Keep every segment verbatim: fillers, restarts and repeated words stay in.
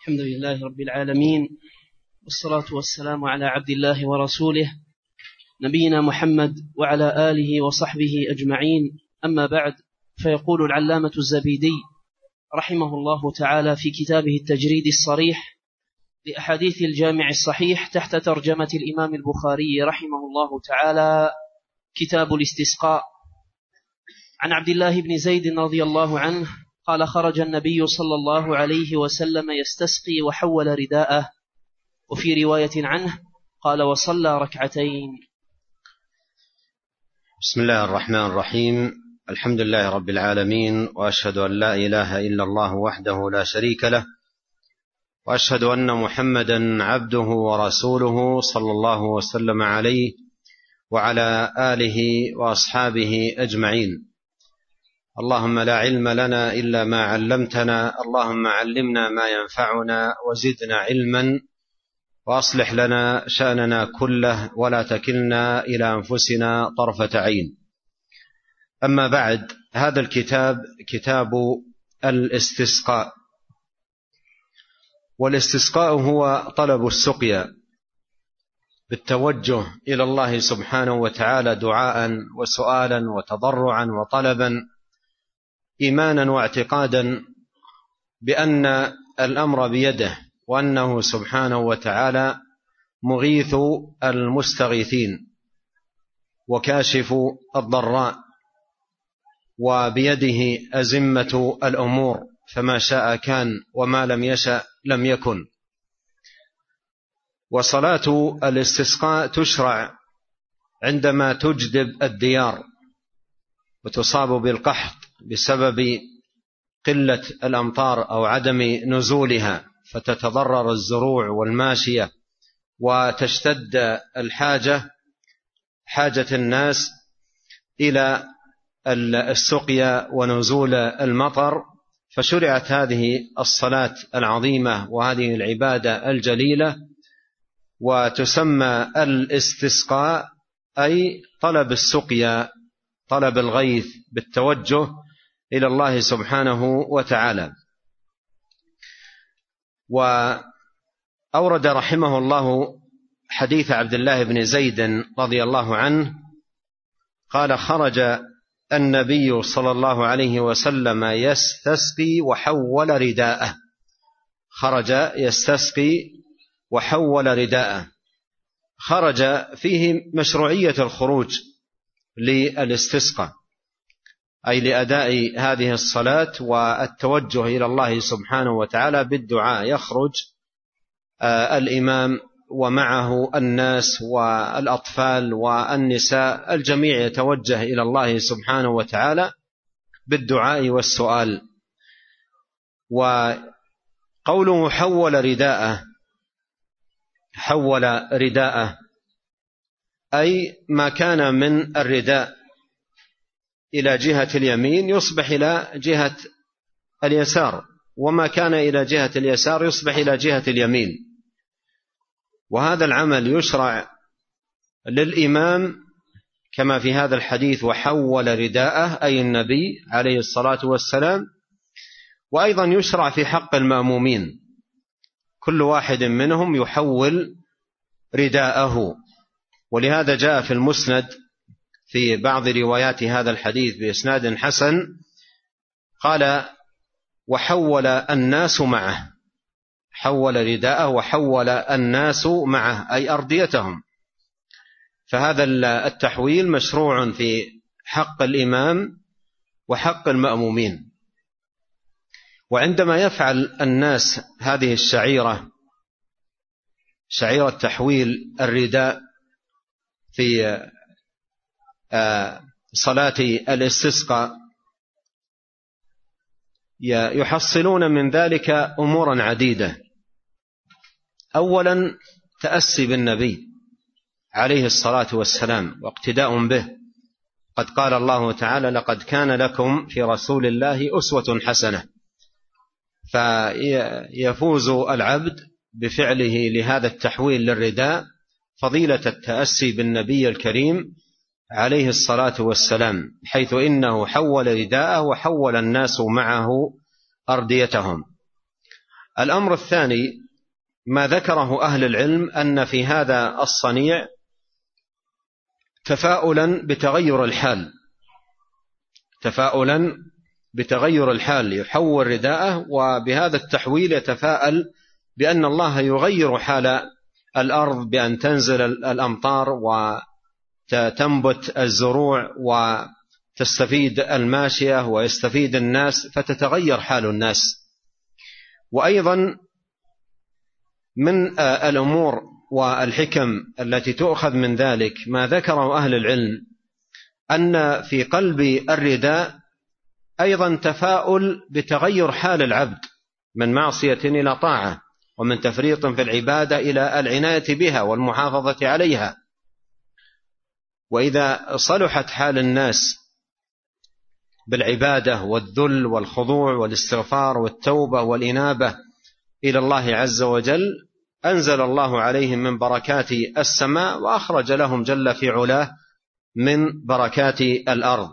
الحمد لله رب العالمين، والصلاة والسلام على عبد الله ورسوله نبينا محمد وعلى آله وصحبه أجمعين. أما بعد، فيقول العلامة الزبيدي رحمه الله تعالى في كتابه التجريد الصريح لأحاديث الجامع الصحيح تحت ترجمة الإمام البخاري رحمه الله تعالى: كتاب الاستسقاء. عن عبد الله بن زيد رضي الله عنه قال: خرج النبي صلى الله عليه وسلم يستسقي وحول رداءه. وفي رواية عنه قال: وصلى ركعتين. بسم الله الرحمن الرحيم. الحمد لله رب العالمين، وأشهد أن لا إله إلا الله وحده لا شريك له، وأشهد أن محمدا عبده ورسوله صلى الله وسلم عليه وعلى آله وأصحابه أجمعين. اللهم لا علم لنا إلا ما علمتنا، اللهم علمنا ما ينفعنا وزدنا علما، وأصلح لنا شأننا كله ولا تكلنا إلى أنفسنا طرفة عين. أما بعد، هذا الكتاب كتاب الاستسقاء، والاستسقاء هو طلب السقيا بالتوجه إلى الله سبحانه وتعالى دعاء وسؤالا وتضرعا وطلبا، إيمانا واعتقادا بأن الأمر بيده، وأنه سبحانه وتعالى مغيث المستغيثين وكاشف الضراء، وبيده أزمة الأمور، فما شاء كان وما لم يشأ لم يكن. وصلاة الاستسقاء تشرع عندما تجدب الديار وتصاب بالقحط بسبب قلة الأمطار أو عدم نزولها، فتتضرر الزروع والماشية وتشتد الحاجة حاجة الناس إلى السقيا ونزول المطر، فشرعت هذه الصلاة العظيمة وهذه العبادة الجليلة، وتسمى الاستسقاء أي طلب السقيا، طلب الغيث بالتوجه إلى الله سبحانه وتعالى. وأورد رحمه الله حديث عبد الله بن زيد رضي الله عنه قال: خرج النبي صلى الله عليه وسلم يستسقي وحول رداءه. خرج يستسقي وحول رداءه. خرج فيه مشروعية الخروج للاستسقاء، أي لأداء هذه الصلاة والتوجه إلى الله سبحانه وتعالى بالدعاء. يخرج الإمام ومعه الناس والأطفال والنساء، الجميع يتوجه إلى الله سبحانه وتعالى بالدعاء والسؤال. وقوله حول رداءه، حول رداءه أي ما كان من الرداء إلى جهة اليمين يصبح إلى جهة اليسار، وما كان إلى جهة اليسار يصبح إلى جهة اليمين. وهذا العمل يشرع للإمام كما في هذا الحديث: وحول رداءه، أي النبي عليه الصلاة والسلام. وأيضا يشرع في حق المأمومين، كل واحد منهم يحول رداءه. ولهذا جاء في المسند في بعض روايات هذا الحديث بإسناد حسن قال: وحول الناس معه. حول رداءه وحول الناس معه، أي أرديتهم. فهذا التحويل مشروع في حق الإمام وحق المأمومين. وعندما يفعل الناس هذه الشعيرة، شعيرة تحويل الرداء في صلاة الاستسقاء، يحصلون من ذلك أمورا عديدة. أولا، تأسي بالنبي عليه الصلاة والسلام واقتداء به. قد قال الله تعالى: لقد كان لكم في رسول الله أسوة حسنة. فيفوز العبد بفعله لهذا التحويل للرداء فضيلة التأسي بالنبي الكريم عليه الصلاة والسلام، حيث إنه حول رداءه وحول الناس معه أرديتهم. الأمر الثاني ما ذكره أهل العلم أن في هذا الصنيع تفاؤلا بتغير الحال، تفاؤلا بتغير الحال، يحول رداءه وبهذا التحويل يتفاءل بأن الله يغير حال الأرض بأن تنزل الأمطار وتنبت الزروع وتستفيد الماشية ويستفيد الناس، فتتغير حال الناس. وأيضا من الأمور والحكم التي تؤخذ من ذلك ما ذكره أهل العلم أن في قلب الرداء أيضا تفاؤل بتغير حال العبد من معصية إلى طاعة، ومن تفريط في العبادة إلى العناية بها والمحافظة عليها. وإذا صلحت حال الناس بالعبادة والذل والخضوع والاستغفار والتوبة والإنابة إلى الله عز وجل، أنزل الله عليهم من بركات السماء وأخرج لهم جل في علاه من بركات الأرض.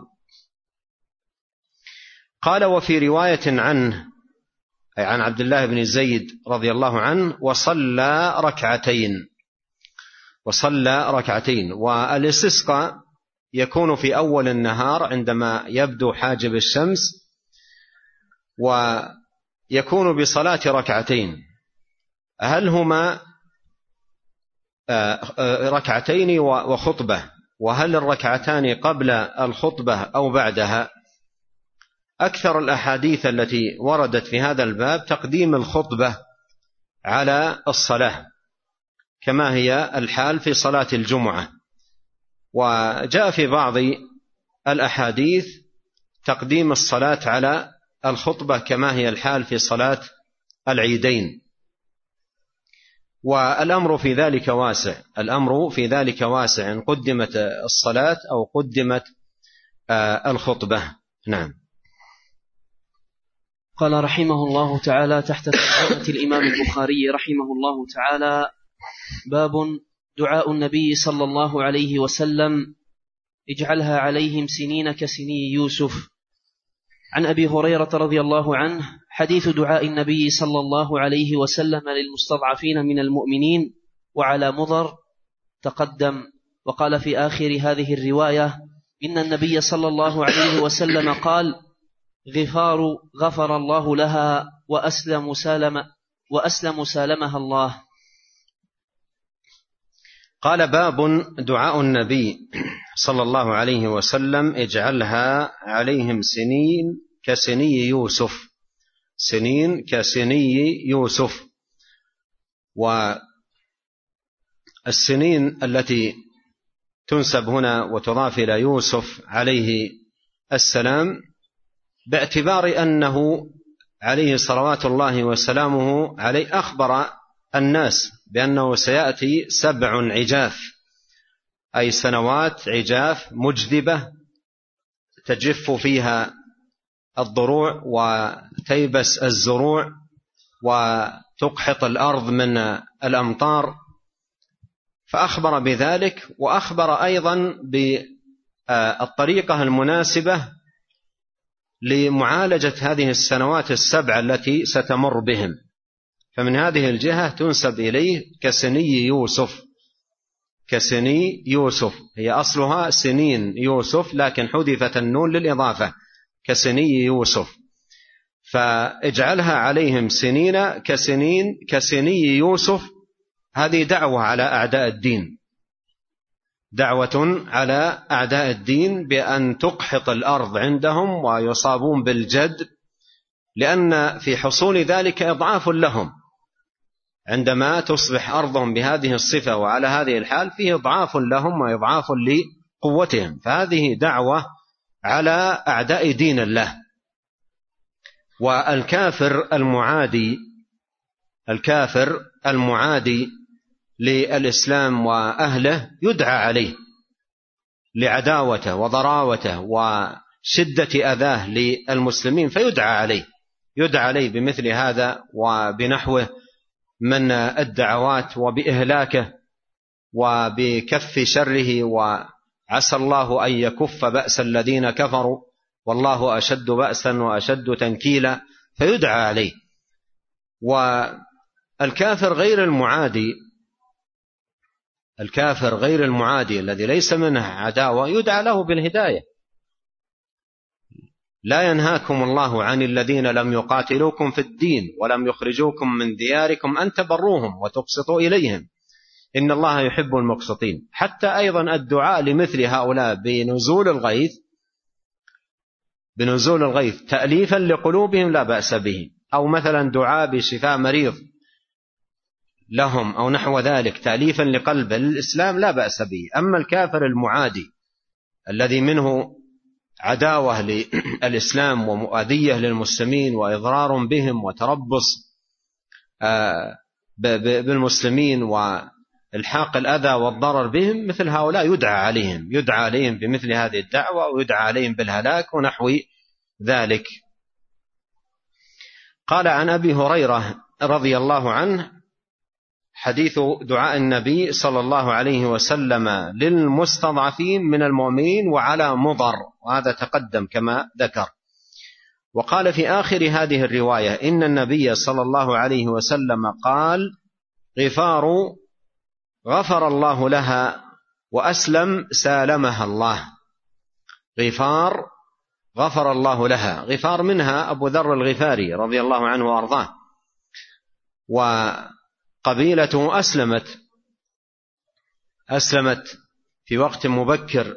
قال: وفي رواية عنه أي عن عبد الله بن زيد رضي الله عنه: وصلى ركعتين، وصلى ركعتين. والاستسقاء يكون في أول النهار عندما يبدو حاجب الشمس، ويكون بصلاة ركعتين. هل هما ركعتين وخطبة؟ وهل الركعتان قبل الخطبة أو بعدها؟ أكثر الأحاديث التي وردت في هذا الباب تقديم الخطبة على الصلاة، كما هي الحال في صلاة الجمعة. وجاء في بعض الأحاديث تقديم الصلاة على الخطبة كما هي الحال في صلاة العيدين. والأمر في ذلك واسع، الأمر في ذلك واسع إن قدمت الصلاة أو قدمت الخطبة. نعم. قال رحمه الله تعالى تحت ترجمة الإمام البخاري رحمه الله تعالى: باب دعاء النبي صلى الله عليه وسلم: اجعلها عليهم سنين كسني يوسف. عن أبي هريرة رضي الله عنه: حديث دعاء النبي صلى الله عليه وسلم للمستضعفين من المؤمنين وعلى مضر تقدم. وقال في آخر هذه الرواية: إن النبي صلى الله عليه وسلم قال: غفار غفر الله لها وأسلم سالم وأسلم سالمها الله. قال: باب دعاء النبي صلى الله عليه وسلم: اجعلها عليهم سنين كسني يوسف، سنين كسني يوسف. والسنين التي تنسب هنا وتضاف إلى يوسف عليه السلام باعتبار أنه عليه صلوات الله وسلامه عليه أخبر الناس بأنه سيأتي سبع عجاف، أي سنوات عجاف مجذبة تجف فيها الضروع وتيبس الزروع وتقحط الأرض من الأمطار، فأخبر بذلك. وأخبر أيضا بالطريقة المناسبة لمعالجة هذه السنوات السبع التي ستمر بهم. فمن هذه الجهة تنسب إليه كسني يوسف، كسني يوسف، هي أصلها سنين يوسف لكن حذفت النون للإضافة، كسني يوسف. فاجعلها عليهم سنين كسنين كسني يوسف، هذه دعوة على أعداء الدين، دعوة على أعداء الدين بأن تقحط الأرض عندهم ويصابون بالجد، لأن في حصول ذلك إضعاف لهم. عندما تصبح أرضهم بهذه الصفة وعلى هذه الحال فيه إضعاف لهم وإضعاف لقوتهم، فهذه دعوة على أعداء دين الله. والكافر المعادي، الكافر المعادي للإسلام وأهله يدعى عليه لعداوته وضراوته وشدة أذاه للمسلمين، فيدعى عليه، يدعى عليه بمثل هذا وبنحوه من الدعوات وبإهلاكه وبكف شره، وعسى الله أن يكف بأس الذين كفروا والله أشد بأسا وأشد تنكيلا، فيدعى عليه. والكافر غير المعادي الكافر غير المعادي الذي ليس منه عداوة يدعى له بالهداية. لا ينهاكم الله عن الذين لم يقاتلوكم في الدين ولم يخرجوكم من دياركم أن تبروهم وتقسطوا إليهم إن الله يحب المقسطين. حتى أيضا الدعاء لمثل هؤلاء بنزول الغيث بنزول الغيث تأليفا لقلوبهم لا بأس به، أو مثلا دعاء بشفاء مريض لهم أو نحو ذلك تأليفا لقلب الإسلام لا بأس به. أما الكافر المعادي الذي منه عداوة للإسلام ومؤذية للمسلمين وإضرار بهم وتربص بالمسلمين والحاق الأذى والضرر بهم، مثل هؤلاء يدعى عليهم يدعى عليهم بمثل هذه الدعوة ويدعى عليهم بالهلاك ونحو ذلك. قال عن أبي هريرة رضي الله عنه حديث دعاء النبي صلى الله عليه وسلم للمستضعفين من المؤمنين وعلى مضر، وهذا تقدم كما ذكر. وقال في آخر هذه الرواية إن النبي صلى الله عليه وسلم قال غفار غفر الله لها وأسلم سالمها الله. غفار غفر الله لها، غفار منها أبو ذر الغفاري رضي الله عنه وأرضاه، وقبيلته أسلمت أسلمت في وقت مبكر،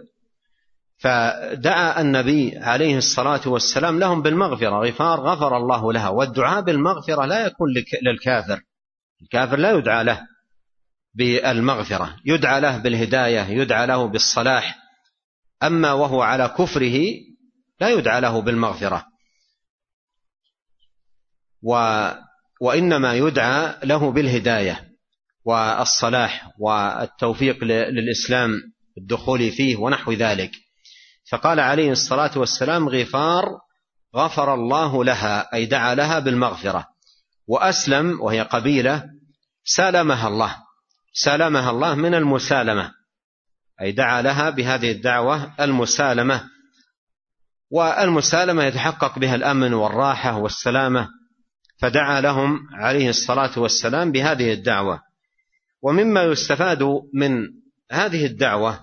فدعا النبي عليه الصلاة والسلام لهم بالمغفرة. غفار غفر الله لها. والدعاء بالمغفرة لا يكون للكافر، الكافر لا يدعى له بالمغفرة، يدعى له بالهداية، يدعى له بالصلاح. أما وهو على كفره لا يدعى له بالمغفرة، و وإنما يدعى له بالهداية والصلاح والتوفيق للإسلام الدخول فيه ونحو ذلك. فقال عليه الصلاة والسلام غفار غفر الله لها، أي دعا لها بالمغفرة. وأسلم وهي قبيلة سالمها الله، سالمها الله من المسالمة، أي دعا لها بهذه الدعوة المسالمة. والمسالمة يتحقق بها الأمن والراحة والسلامة، فدعا لهم عليه الصلاة والسلام بهذه الدعوة. ومما يستفاد من هذه الدعوة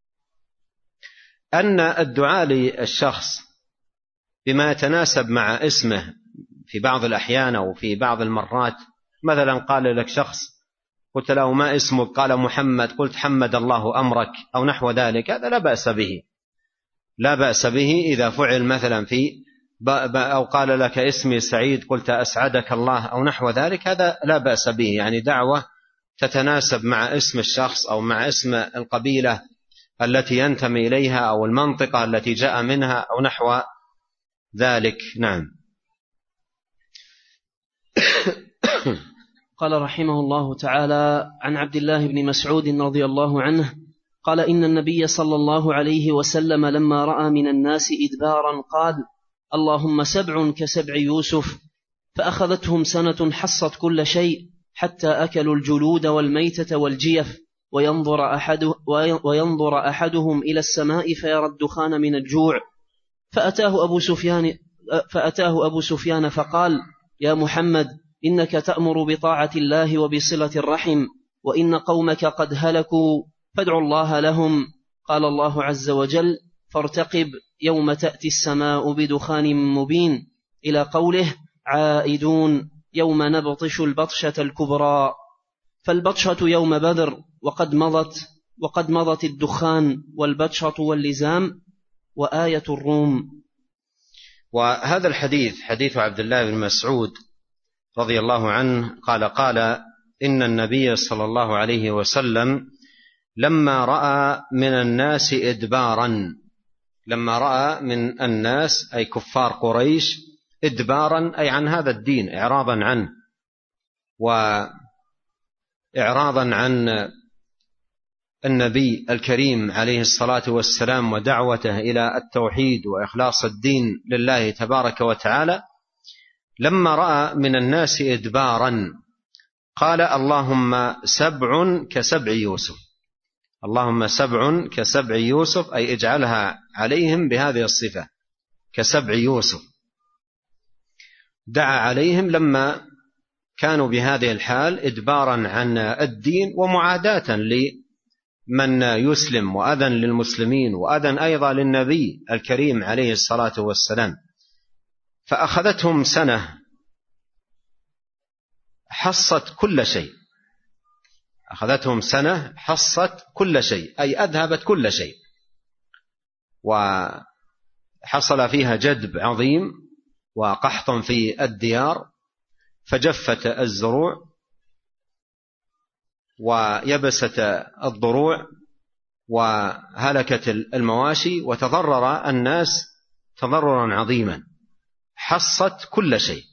أن الدعاء للشخص بما يتناسب مع اسمه في بعض الأحيان أو في بعض المرات، مثلا قال لك شخص قلت له ما اسمك؟ قال محمد، قلت حمد الله أمرك أو نحو ذلك، هذا لا بأس به، لا بأس به إذا فعل مثلا في أو قال لك اسمي سعيد قلت أسعدك الله أو نحو ذلك، هذا لا بأس به، يعني دعوة تتناسب مع اسم الشخص أو مع اسم القبيلة التي ينتمي إليها أو المنطقة التي جاء منها أو نحو ذلك. نعم. قال رحمه الله تعالى عن عبد الله بن مسعود رضي الله عنه قال إن النبي صلى الله عليه وسلم لما رأى من الناس إدبارا قال اللهم سبع كسبع يوسف، فأخذتهم سنة حصت كل شيء حتى أكلوا الجلود والميتة والجيف، وينظر, أحد وينظر أحدهم إلى السماء فيرى الدخان من الجوع. فأتاه أبو سفيان, فأتاه أبو سفيان فقال يا محمد إنك تأمر بطاعة الله وبصلة الرحم، وإن قومك قد هلكوا فادعوا الله لهم. قال الله عز وجل فارتقب يوم تأتي السماء بدخان مبين، إلى قوله عائدون يوم نبطش البطشة الكبرى. فالبطشة يوم بدر وقد مضت وقد مضت الدخان والبطشة واللزام وآية الروم. وهذا الحديث حديث عبد الله بن مسعود رضي الله عنه قال قال إن النبي صلى الله عليه وسلم لما رأى من الناس إدبارا، لما رأى من الناس أي كفار قريش إدبارا أي عن هذا الدين، إعراضا عنه وإعراضا عن النبي الكريم عليه الصلاة والسلام ودعوته إلى التوحيد وإخلاص الدين لله تبارك وتعالى. لما رأى من الناس إدبارا قال اللهم سبع كسبع يوسف، اللهم سبع كسبع يوسف أي اجعلها عليهم بهذه الصفة كسبع يوسف. دعا عليهم لما كانوا بهذه الحال إدبارا عن الدين ومعاداة لمن يسلم، وأذن للمسلمين، وأذن أيضا للنبي الكريم عليه الصلاة والسلام. فأخذتهم سنة حصت كل شيء، أخذتهم سنة حصت كل شيء، أي أذهبت كل شيء، وحصل فيها جدب عظيم وقحط في الديار، فجفت الزروع ويبست الضروع وهلكت المواشي، وتضرر الناس تضررا عظيما. حصت كل شيء،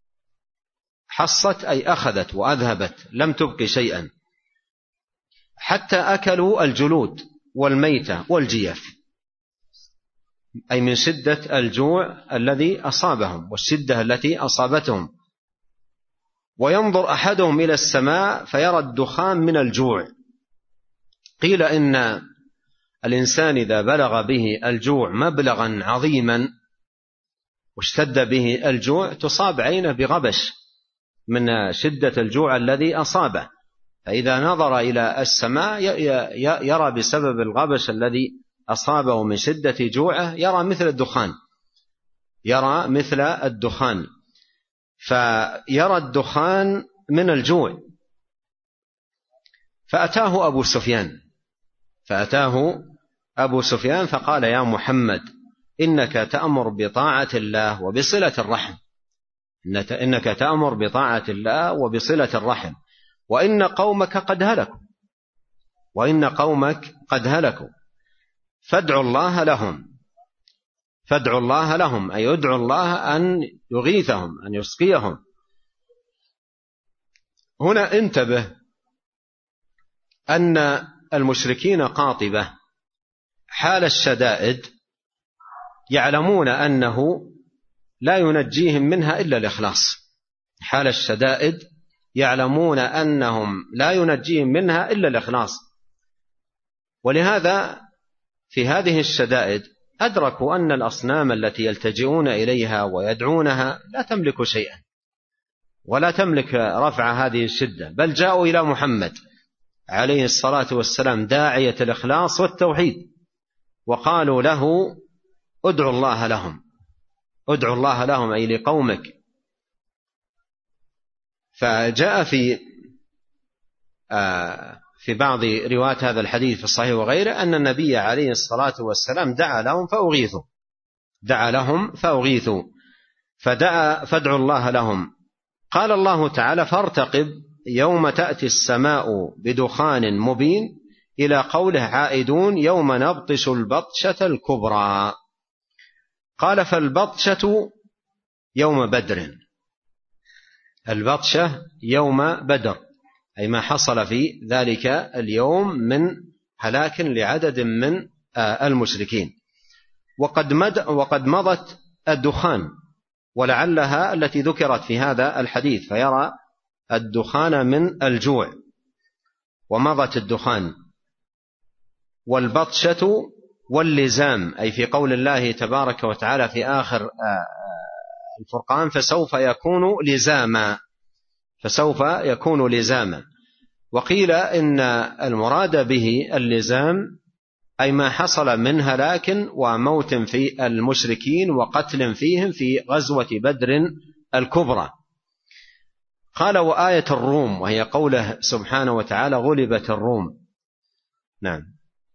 حصت أي أخذت وأذهبت، لم تبق شيئا، حتى أكلوا الجلود والميتة والجيف، أي من شدة الجوع الذي أصابهم والشدة التي أصابتهم. وينظر أحدهم إلى السماء فيرى الدخان من الجوع. قيل إن الإنسان إذا بلغ به الجوع مبلغا عظيما واشتد به الجوع تصاب عينه بغبش من شدة الجوع الذي أصابه، فإذا نظر إلى السماء يرى بسبب الغبش الذي أصابه من شدة جوعه يرى مثل الدخان، يرى مثل الدخان، فيرى الدخان من الجوع. فأتاه أبو سفيان فأتاه أبو سفيان فقال: يا محمد، إنك تأمر بطاعة الله وبصلة الرحم، إنك تأمر بطاعة الله وبصلة الرحم، وإن قومك قد هلكوا وإن قومك قد هلكوا فادعوا الله لهم فادعوا الله لهم أي ادعوا الله أن يغيثهم، أن يسقيهم. هنا انتبه أن المشركين قاطبة حال الشدائد يعلمون أنه لا ينجيهم منها إلا الإخلاص، حال الشدائد يعلمون أنهم لا ينجيهم منها إلا الإخلاص، ولهذا في هذه الشدائد أدركوا أن الأصنام التي يلتجئون إليها ويدعونها لا تملك شيئا ولا تملك رفع هذه الشدة، بل جاءوا إلى محمد عليه الصلاة والسلام داعية الإخلاص والتوحيد، وقالوا له: ادعوا الله لهم ادعوا الله لهم أي لقومك. فجاء في آه في بعض روايات هذا الحديث في الصحيح وغيره أن النبي عليه الصلاة والسلام دعا لهم فأغيثوا دعا لهم فأغيثوا فدعا فادعوا الله لهم. قال الله تعالى: فارتقب يوم تأتي السماء بدخان مبين، إلى قوله: عائدون يوم نبطش البطشة الكبرى. قال: فالبطشة يوم بدر، البطشة يوم بدر أي ما حصل في ذلك اليوم من هلاك لعدد من المشركين. وقد, مد وقد مضت الدخان، ولعلها التي ذكرت في هذا الحديث، فيرى الدخان من الجوع، ومضت الدخان. والبطشة واللزام أي في قول الله تبارك وتعالى في آخر الفرقان: فسوف يكون لزاما فسوف يكون لزاما. وقيل إن المراد به اللزام أي ما حصل من هلاك وموت في المشركين وقتل فيهم في غزوة بدر الكبرى. قال: وآية الروم، وهي قوله سبحانه وتعالى: غلبت الروم. نعم.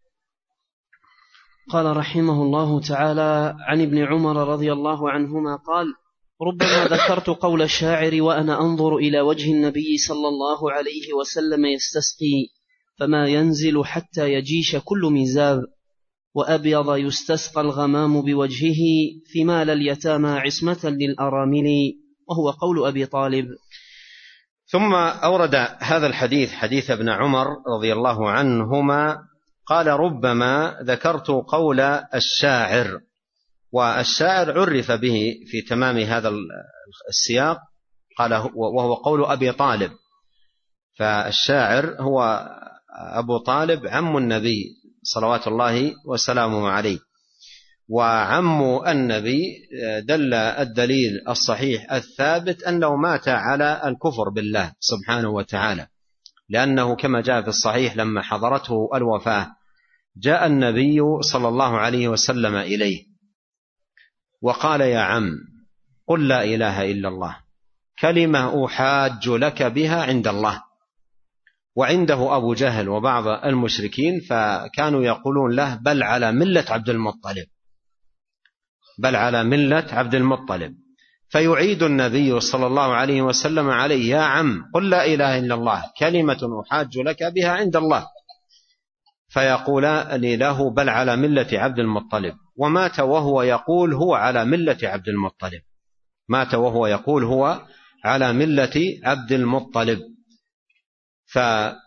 قال رحمه الله تعالى: عن ابن عمر رضي الله عنهما قال: ربما ذكرت قول الشاعر وأنا أنظر إلى وجه النبي صلى الله عليه وسلم يستسقي، فما ينزل حتى يجيش كل مزاب، وأبيض يستسقى الغمام بوجهه، ثمال اليتامى عصمة للأرامل، وهو قول أبي طالب. ثم أورد هذا الحديث حديث ابن عمر رضي الله عنهما قال: ربما ذكرت قول الشاعر. والشاعر عرف به في تمام هذا السياق، قال وهو قول أبي طالب. فالشاعر هو أبو طالب عم النبي صلوات الله وسلامه عليه. وعم النبي دل الدليل الصحيح الثابت أنه مات على الكفر بالله سبحانه وتعالى، لأنه كما جاء في الصحيح لما حضرته الوفاة جاء النبي صلى الله عليه وسلم إليه وقال: يا عم قل لا إله إلا الله، كلمة أحاج لك بها عند الله. وعنده أبو جهل وبعض المشركين فكانوا يقولون له: بل على ملة عبد المطلب، بل على ملة عبد المطلب. فيعيد النبي صلى الله عليه وسلم عليه: يا عم قل لا إله إلا الله، كلمة أحاج لك بها عند الله. فيقولان له: بل على ملة عبد المطلب. ومات وهو يقول هو على ملة عبد المطلب، مات وهو يقول هو على ملة عبد المطلب. فأنزل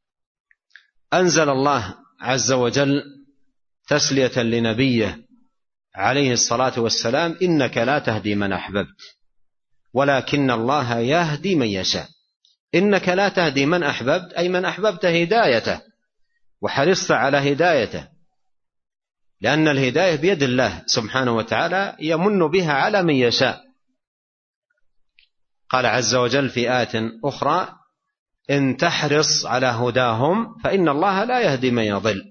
الله عز وجل تسلية لنبيه عليه الصلاة والسلام: إنك لا تهدي من أحببت ولكن الله يهدي من يشاء. إنك لا تهدي من أحببت أي من أحببت هدايته وحرصت على هدايته، لأن الهداية بيد الله سبحانه وتعالى يمن بها على من يشاء. قال عز وجل في آية أخرى: إن تحرص على هداهم فإن الله لا يهدي من يضل.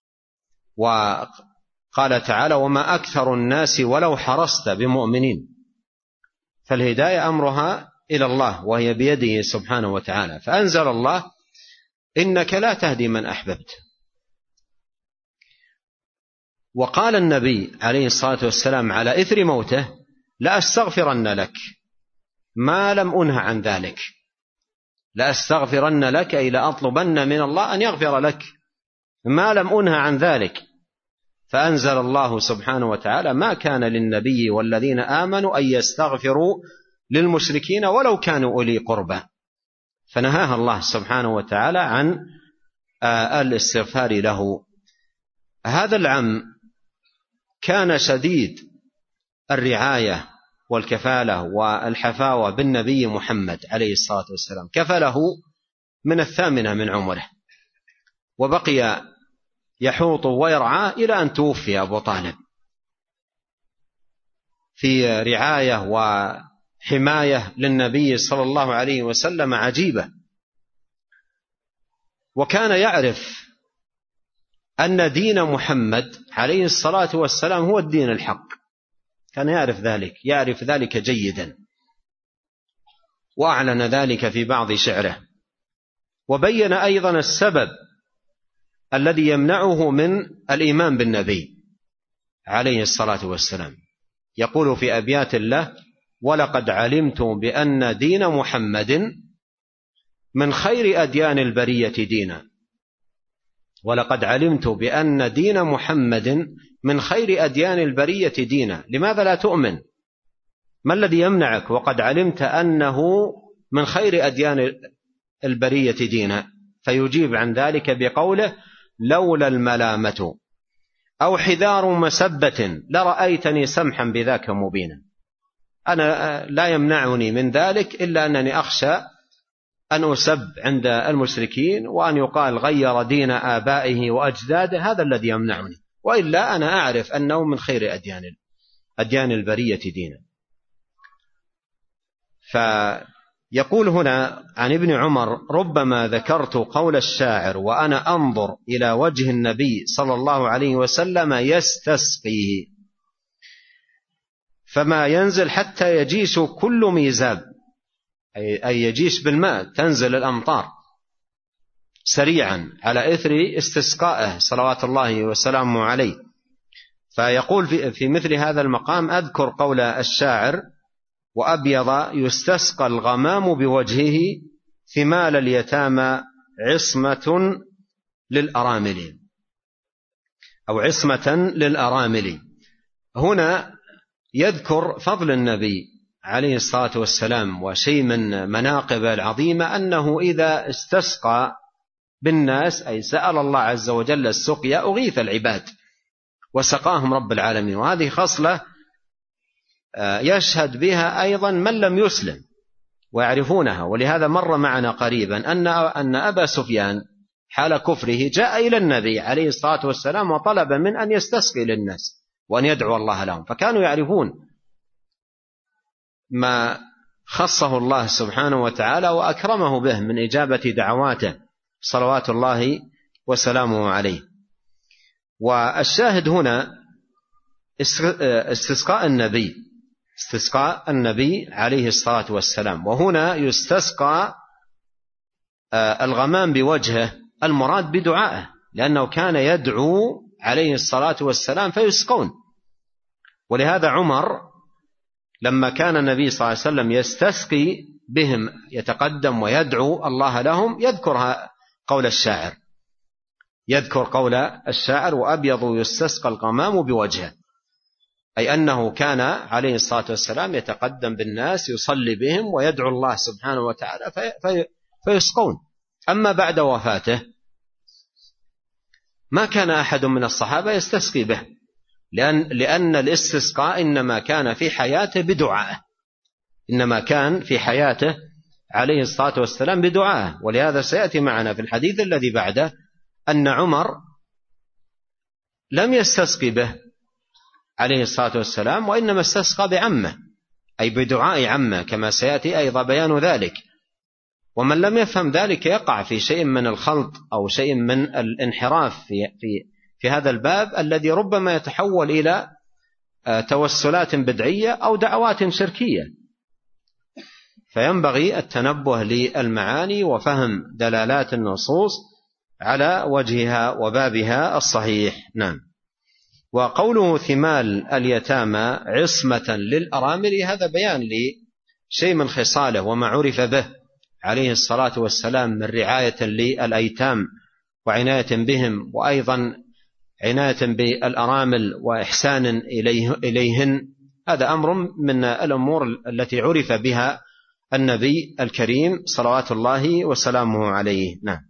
وقال تعالى: وما أكثر الناس ولو حرصت بمؤمنين. فالهداية أمرها إلى الله وهي بيده سبحانه وتعالى. فأنزل الله: إنك لا تهدي من أحببت. وقال النبي عليه الصلاة والسلام على إثر موته: لأستغفرن لك ما لم أنه عن ذلك. لأستغفرن لك أي لأطلبن من الله أن يغفر لك ما لم أنه عن ذلك. فأنزل الله سبحانه وتعالى: ما كان للنبي والذين آمنوا أن يستغفروا للمشركين ولو كانوا أولي قربى. فنهاها الله سبحانه وتعالى عن الاستغفار له. هذا العم كان شديد الرعاية والكفالة والحفاوة بالنبي محمد عليه الصلاة والسلام، كفله من الثامنة من عمره، وبقي يحوط ويرعاه إلى أن توفي أبو طالب في رعاية وحماية للنبي صلى الله عليه وسلم عجيبة. وكان يعرف أن دين محمد عليه الصلاة والسلام هو الدين الحق، كان يعرف ذلك، يعرف ذلك جيدا، وأعلن ذلك في بعض شعره. وبين أيضا السبب الذي يمنعه من الإيمان بالنبي عليه الصلاة والسلام. يقول في أبيات الله: ولقد علمت بأن دين محمد من خير أديان البرية دينا. ولقد علمت بأن دين محمد من خير أديان البرية دينا. لماذا لا تؤمن؟ ما الذي يمنعك وقد علمت أنه من خير أديان البرية دينا؟ فيجيب عن ذلك بقوله: لولا الملامة أو حذار مسبة لرأيتني سمحا بذاك مبينا. أنا لا يمنعني من ذلك إلا أنني أخشى أن أسب عند المشركين وأن يقال غير دين آبائه وأجداده، هذا الذي يمنعني، وإلا أنا أعرف أنه من خير أديان أديان البرية دينا. فيقول هنا عن ابن عمر: ربما ذكرت قول الشاعر وأنا أنظر إلى وجه النبي صلى الله عليه وسلم يستسقيه، فما ينزل حتى يجيش كل ميزاب، أي يجيش بالماء، تنزل الأمطار سريعا على إثر استسقائه صلوات الله وسلامه عليه. فيقول في مثل هذا المقام: أذكر قول الشاعر: وأبيض يستسقى الغمام بوجهه ثمال اليتامى عصمة للأرامل، أو عصمة للأرامل. هنا يذكر فضل النبي عليه الصلاة والسلام، وشيء من مناقب العظيمة أنه إذا استسقى بالناس أي سأل الله عز وجل السقيا أغيث العباد وسقاهم رب العالمين. وهذه خصلة يشهد بها أيضا من لم يسلم ويعرفونها. ولهذا مر معنا قريبا أن أن أبا سفيان حال كفره جاء إلى النبي عليه الصلاة والسلام وطلب من أن يستسقي للناس، وأن يدعو الله لهم، فكانوا يعرفون ما خصه الله سبحانه وتعالى وأكرمه به من إجابة دعواته صلوات الله وسلامه عليه. والشاهد هنا استسقاء النبي استسقاء النبي عليه الصلاة والسلام، وهنا يستسقى الغمام بوجهه، المراد بدعائه، لأنه كان يدعو عليه الصلاة والسلام فيسقون. ولهذا عمر لما كان النبي صلى الله عليه وسلم يستسقي بهم يتقدم ويدعو الله لهم يذكر قول الشاعر يذكر قول الشاعر وأبيض يستسقى الغمام بوجهه، أي أنه كان عليه الصلاة والسلام يتقدم بالناس يصلي بهم ويدعو الله سبحانه وتعالى في في فيسقون. أما بعد وفاته ما كان أحد من الصحابة يستسقي به، لأن, لأن الاستسقاء إنما كان في حياته بدعائه إنما كان في حياته عليه الصلاة والسلام بدعائه. ولهذا سيأتي معنا في الحديث الذي بعده أن عمر لم يستسقي به عليه الصلاة والسلام، وإنما استسقى بعمه أي بدعاء عمه، كما سيأتي أيضا بيان ذلك. ومن لم يفهم ذلك يقع في شيء من الخلط أو شيء من الانحراف في, في, في هذا الباب الذي ربما يتحول إلى توسلات بدعية أو دعوات شركية. فينبغي التنبه للمعاني وفهم دلالات النصوص على وجهها وبابها الصحيح. نعم. وقوله ثمال اليتامى عصمة للأرامل هذا بيان لشيء من خصاله وما عرف به عليه الصلاة والسلام من رعاية للأيتام وعناية بهم، وأيضا عناية بالأرامل وإحسان إليه إليهن. هذا أمر من الأمور التي عرف بها النبي الكريم صلوات الله وسلامه عليه. نعم.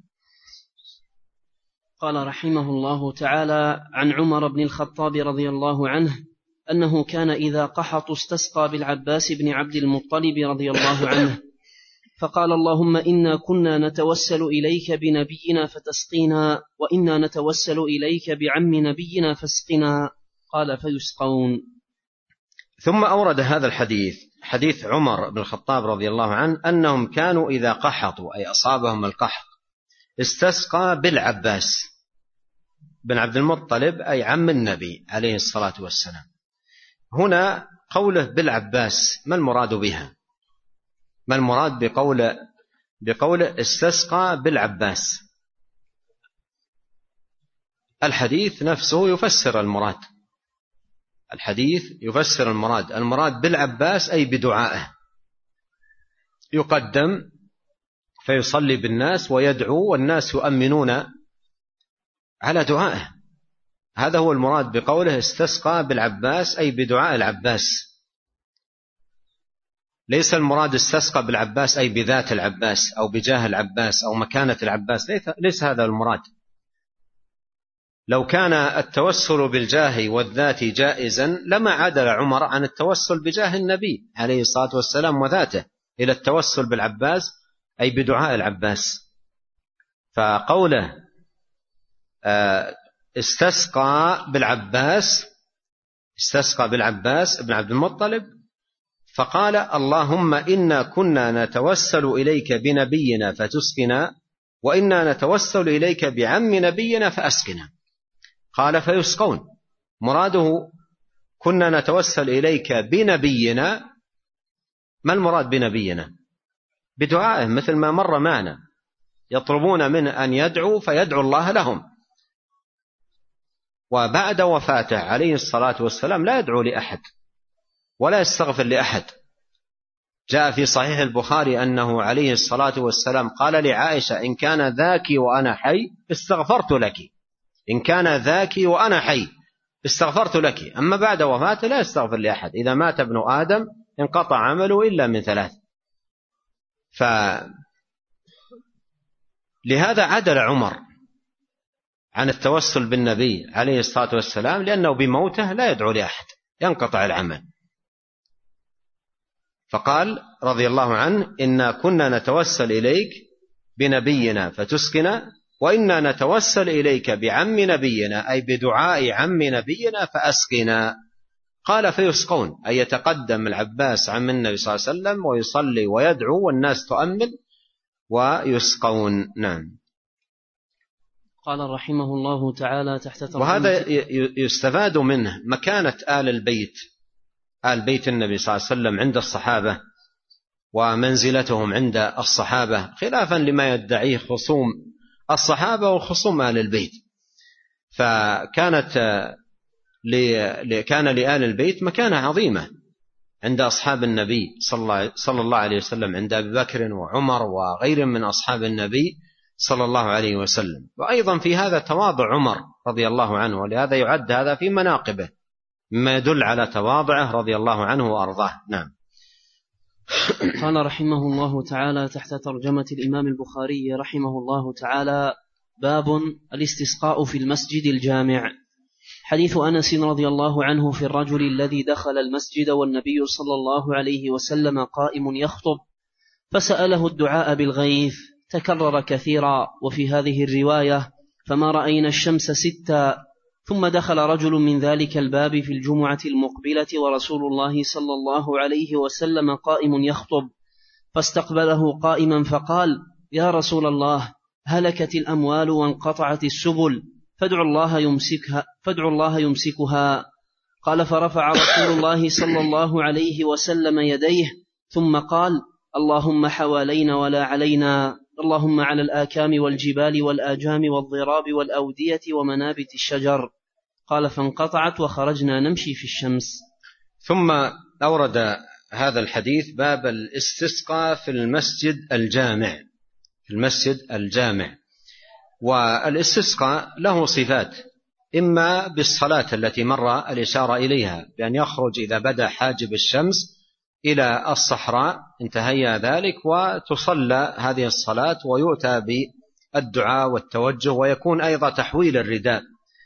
قال رحمه الله تعالى عن عمر بن الخطاب رضي الله عنه أنه كان إذا قحط استسقى بالعباس بن عبد المطلب رضي الله عنه فقال اللهم إنا كنا نتوسل إليك بنبينا فتسقينا، وإنا نتوسل إليك بعم نبينا فاسقنا، قال فيسقون. ثم أورد هذا الحديث حديث عمر بن الخطاب رضي الله عنه أنهم كانوا إذا قحطوا أي أصابهم القحط استسقى بالعباس بن عبد المطلب أي عم النبي عليه الصلاة والسلام. هنا قوله بالعباس ما المراد بها؟ ما المراد بقول بقوله استسقى بالعباس؟ الحديث نفسه يفسر المراد الحديث يفسر المراد المراد بالعباس أي بدعائه، يقدم فيصلي بالناس ويدعو والناس يؤمنون على دعائه. هذا هو المراد بقوله استسقى بالعباس أي بدعاء العباس. ليس المراد استسقى بالعباس أي بذات العباس أو بجاه العباس أو مكانة العباس، ليس هذا المراد. لو كان التوسل بالجاه والذات جائزا لما عدل عمر عن التوسل بجاه النبي عليه الصلاة والسلام وذاته إلى التوسل بالعباس أي بدعاء العباس. فقوله استسقى بالعباس استسقى بالعباس ابن عبد المطلب فقال اللهم إنا كنا نتوسل إليك بنبينا فتسقنا، وإنا نتوسل إليك بعم نبينا فأسقنا، قال فيسقون. مراده كنا نتوسل إليك بنبينا. ما المراد بنبينا؟ بدعائه، مثل ما مر معنا يطلبون منه أن يدعو فيدعو الله لهم. وبعد وفاته عليه الصلاة والسلام لا يدعو لأحد ولا يستغفر لأحد. جاء في صحيح البخاري أنه عليه الصلاة والسلام قال لعائشة إن كان ذاك وأنا حي استغفرت لك، إن كان ذاك وأنا حي استغفرت لك. أما بعد وفاته لا يستغفر لأحد. إذا مات ابن آدم انقطع عمله إلا من ثلاث. فلهذا عدل عمر عن التوسل بالنبي عليه الصلاة والسلام، لأنه بموته لا يدعو لأحد ينقطع العمل. فقال رضي الله عنه إنا كنا نتوسل إليك بنبينا فتسقنا، وإنا نتوسل إليك بعم نبينا، أي بدعاء عم نبينا فأسقنا. قال فيسقون، أي يتقدم العباس عم النبي صلى الله عليه وسلم ويصلي ويدعو والناس تؤمن ويسقون. نعم. قال رحمه الله تعالى تحت ترجمة. وهذا يستفاد منه مكانة آل البيت، آل بيت النبي صلى الله عليه وسلم عند الصحابة ومنزلتهم عند الصحابة، خلافا لما يدعيه خصوم الصحابة وخصوم آل البيت. فكانت كان لآل البيت مكانة عظيمة عند أصحاب النبي صلى الله عليه وسلم، عند أبي بكر وعمر وغيرهم من أصحاب النبي صلى الله عليه وسلم. وأيضا في هذا تواضع عمر رضي الله عنه، ولهذا يعد هذا في مناقبه مما يدل على تواضعه رضي الله عنه وأرضاه. نعم. قال رحمه الله تعالى تحت ترجمة الإمام البخاري رحمه الله تعالى: باب الاستسقاء في المسجد الجامع. حديث أنس رضي الله عنه في الرجل الذي دخل المسجد والنبي صلى الله عليه وسلم قائم يخطب فسأله الدعاء بالغيث تكرر كثيرا. وفي هذه الرواية: فما رأينا الشمس ستا. ثم دخل رجل من ذلك الباب في الجمعة المقبلة ورسول الله صلى الله عليه وسلم قائم يخطب، فاستقبله قائما فقال: يا رسول الله، هلكت الأموال وانقطعت السبل، فادعوا الله يمسكها, فادعوا الله يمسكها. قال: فرفع رسول الله صلى الله عليه وسلم يديه ثم قال: اللهم حوالينا ولا علينا، اللهم على الآكام والجبال والآجام والضراب والأودية ومنابت الشجر. قال: فانقطعت وخرجنا نمشي في الشمس. ثم أورد هذا الحديث باب الاستسقاء في المسجد الجامع، في المسجد الجامع. والاستسقاء له صفات، إما بالصلاة التي مر الإشارة إليها، بأن يخرج إذا بدأ حاجب الشمس إلى الصحراء انتهي ذلك وتصلى هذه الصلاة ويؤتى بالدعاء والتوجه، ويكون أيضا تحويل الرداء.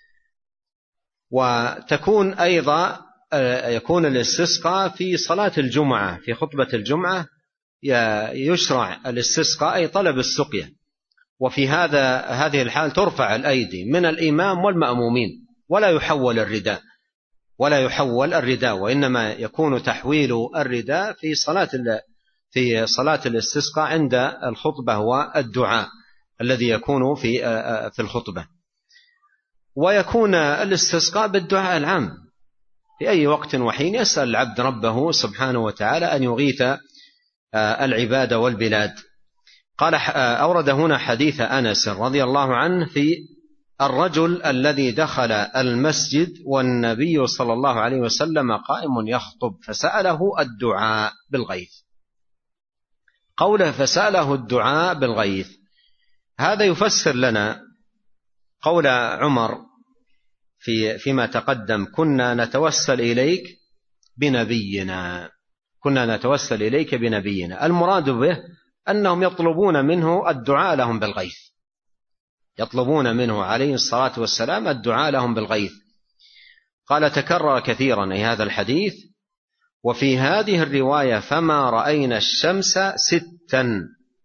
وتكون أيضا يكون الاستسقاء في صلاة الجمعة، في خطبة الجمعة يشرع الاستسقاء أي طلب السقيا. وفي هذا هذه الحال ترفع الأيدي من الإمام والمأمومين، ولا يحول الرداء ولا يحول الرداء وإنما يكون تحويل الرداء في صلاة في صلاة الاستسقاء عند الخطبة والدعاء الذي يكون في في الخطبة. ويكون الاستسقاء بالدعاء العام في أي وقت وحين يسأل العبد ربه سبحانه وتعالى أن يغيث العباد والبلاد. قال أورد هنا حديث أنس رضي الله عنه في الرجل الذي دخل المسجد والنبي صلى الله عليه وسلم قائم يخطب فسأله الدعاء بالغيث. قوله فسأله الدعاء بالغيث هذا يفسر لنا قول عمر في فيما تقدم: كنا نتوسل إليك بنبينا، كنا نتوسل إليك بنبينا. المراد به أنهم يطلبون منه الدعاء لهم بالغيث، يطلبون منه عليه الصلاة والسلام الدعاء لهم بالغيث. قال تكرر كثيرا أي هذا الحديث. وفي هذه الرواية فما رأينا الشمس ستا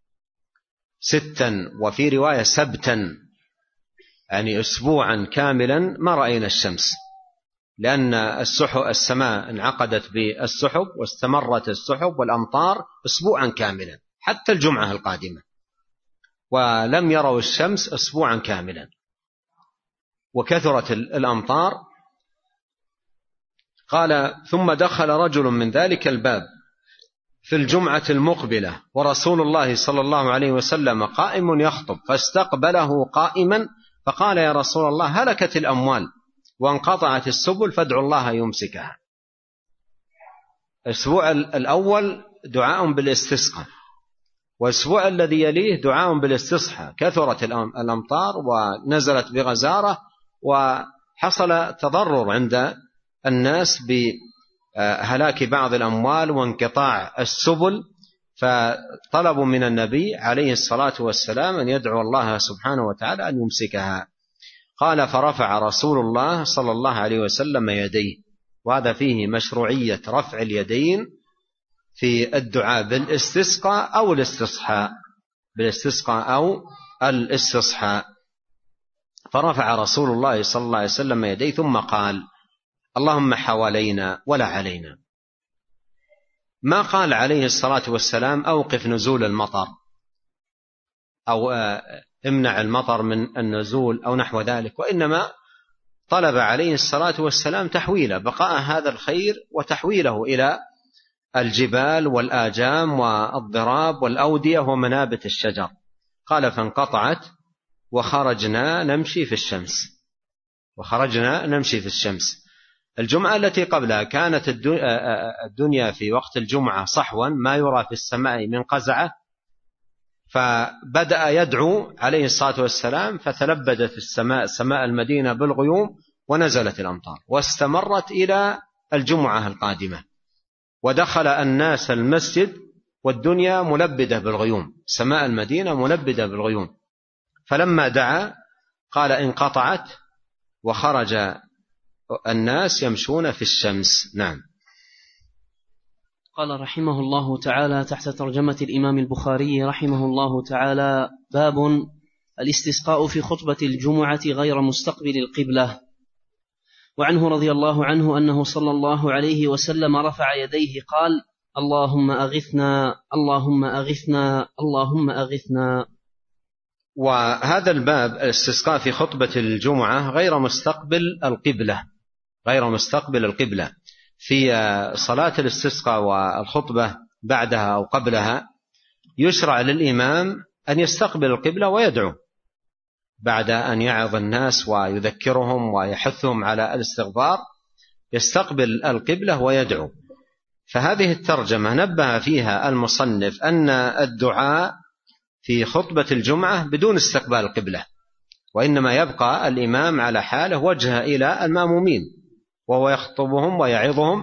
ستا وفي رواية سبتا، يعني أسبوعا كاملا ما رأينا الشمس، لأن السحب السماء انعقدت بالسحب واستمرت السحب والأمطار أسبوعا كاملا حتى الجمعة القادمة، ولم يروا الشمس أسبوعا كاملا وكثرت الأمطار. قال ثم دخل رجل من ذلك الباب في الجمعة المقبلة ورسول الله صلى الله عليه وسلم قائم يخطب فاستقبله قائما فقال: يا رسول الله، هلكت الأموال وانقطعت السبل، فادعوا الله يمسكها. الأسبوع الأول دعاء بالاستسقاء، والأسبوع الذي يليه دعاء بالاستصحاء، كثرت الأمطار ونزلت بغزارة وحصل تضرر عند الناس بهلاك بعض الأموال وانقطاع السبل، فطلبوا من النبي عليه الصلاة والسلام أن يدعو الله سبحانه وتعالى أن يمسكها. قال فرفع رسول الله صلى الله عليه وسلم يديه. وهذا فيه مشروعية رفع اليدين في الدعاء بالاستسقاء أو الاستصحاء، بالاستسقاء أو الاستصحاء. فرفع رسول الله صلى الله عليه وسلم يديه ثم قال: اللهم حوالينا ولا علينا. ما قال عليه الصلاة والسلام: أوقف نزول المطر، أو امنع المطر من النزول أو نحو ذلك، وإنما طلب عليه الصلاة والسلام تحويله، بقاء هذا الخير وتحويله إلى الجبال والآجام والضراب والأودية ومنابت الشجر. قال: فانقطعت وخرجنا نمشي في الشمس وخرجنا نمشي في الشمس. الجمعة التي قبلها كانت الدنيا في وقت الجمعة صحوا، ما يرى في السماء من قزعة، فبدأ يدعو عليه الصلاة والسلام، فتلبدت السماء سماء المدينة بالغيوم ونزلت الأمطار، واستمرت إلى الجمعة القادمة، ودخل الناس المسجد والدنيا ملبدة بالغيوم، سماء المدينة ملبدة بالغيوم. فلما دعا قال: انقطعت وخرج الناس يمشون في الشمس. نعم. قال رحمه الله تعالى تحت ترجمة الإمام البخاري رحمه الله تعالى: باب الاستسقاء في خطبة الجمعة غير مستقبل القبلة. وعنه رضي الله عنه أنه صلى الله عليه وسلم رفع يديه قال: اللهم أغثنا اللهم أغثنا اللهم أغثنا. وهذا الباب الاستسقاء في خطبة الجمعة غير مستقبل القبلة غير مستقبل القبلة في صلاة الاستسقاء والخطبة بعدها أو قبلها يشرع للإمام أن يستقبل القبلة ويدعو بعد أن يعظ الناس ويذكرهم ويحثهم على الاستغفار، يستقبل القبلة ويدعو. فهذه الترجمة نبه فيها المصنف أن الدعاء في خطبة الجمعة بدون استقبال القبلة، وإنما يبقى الإمام على حاله وجه إلى المأمومين وهو يخطبهم ويعظهم،